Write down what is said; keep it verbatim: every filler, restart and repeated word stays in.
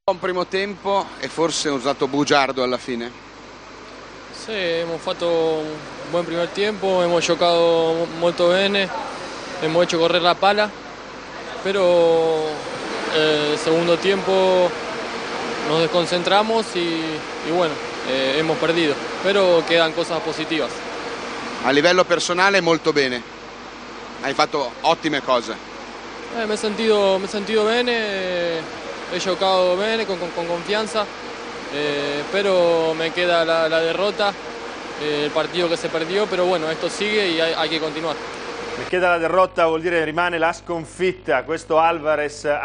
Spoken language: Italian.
Un primo tempo e forse un usato bugiardo alla fine. Sì, hemos fatto un buen primer tiempo, hemos giocado molto bene, hemos hecho correr la pala, pero el segundo tiempo nos desconcentramos y, y bueno, eh, hemos perdido, pero quedan cosas positivas. A livello personale molto bene, hai fatto ottime cose. Eh, me he sentido, me he sentido bene, he giocado bene, con, con, con confianza, eh, pero me queda la, la derrota, eh, el partido que se perdió, pero bueno, esto sigue y hay, hay que continuar. Mi queda la derrota vuol dire rimane la sconfitta, questo Alvarez